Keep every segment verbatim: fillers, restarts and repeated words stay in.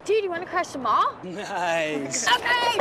Dude, you want to crash the mall? Nice. Okay.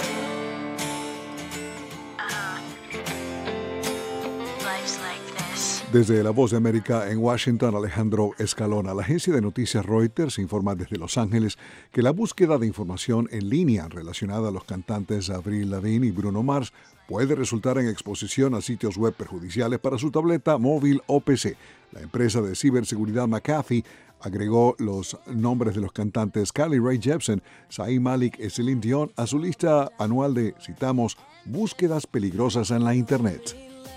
Desde La Voz de América en Washington, Alejandro Escalona. La agencia de noticias Reuters informa desde Los Ángeles que la búsqueda de información en línea relacionada a los cantantes Avril Lavigne y Bruno Mars puede resultar en exposición a sitios web perjudiciales para su tableta, móvil o P C. La empresa de ciberseguridad McAfee agregó los nombres de los cantantes Carly Rae Jepsen, Zayn Malik y Celine Dion a su lista anual de, citamos, búsquedas peligrosas en la Internet.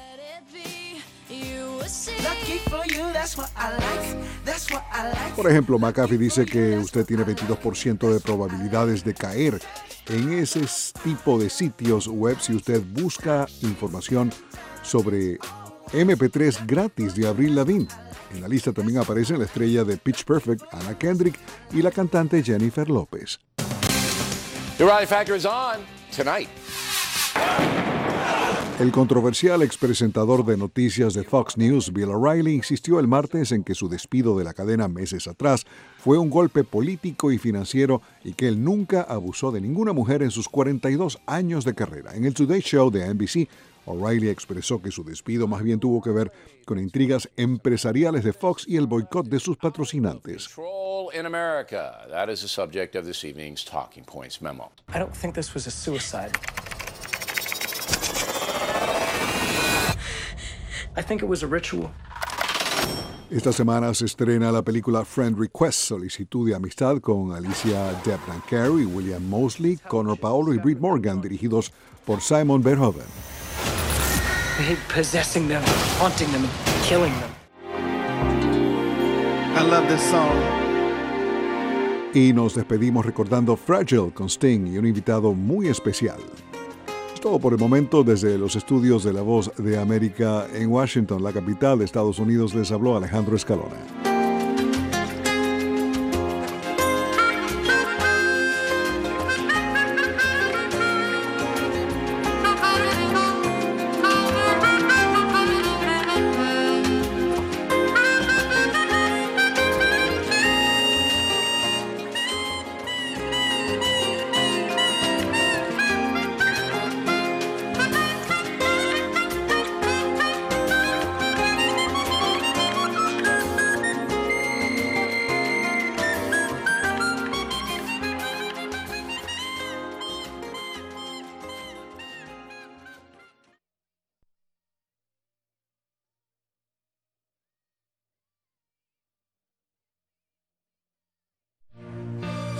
Por ejemplo, McAfee dice que usted tiene veintidós por ciento de probabilidades de caer en ese tipo de sitios web si usted busca información sobre eme pe tres gratis de Avril Lavigne. En la lista también aparece la estrella de Pitch Perfect, Anna Kendrick, y la cantante Jennifer López. The O'Reilly Factor is on tonight. El controversial expresentador de noticias de Fox News, Bill O'Reilly, insistió el martes en que su despido de la cadena meses atrás fue un golpe político y financiero y que él nunca abusó de ninguna mujer en sus cuarenta y dos años de carrera. En el Today Show de N B C, O'Reilly expresó que su despido más bien tuvo que ver con intrigas empresariales de Fox y el boicot de sus patrocinantes. Control in America. That is the subject of this evening's Talking Points memo. I don't think this was a suicide. I think it was a ritual. Esta semana se estrena la película Friend Request, Solicitud de Amistad, con Alicia Debnam Carey, William Moseley, Connor Paolo y Britt Morgan, dirigidos por Simon Verhoeven. I hate possessing them, haunting them, and killing them. I love this song. Y nos despedimos recordando Fragile con Sting y un invitado muy especial. Es todo por el momento desde los estudios de La Voz de América en Washington, la capital de Estados Unidos. Les habló Alejandro Escalona.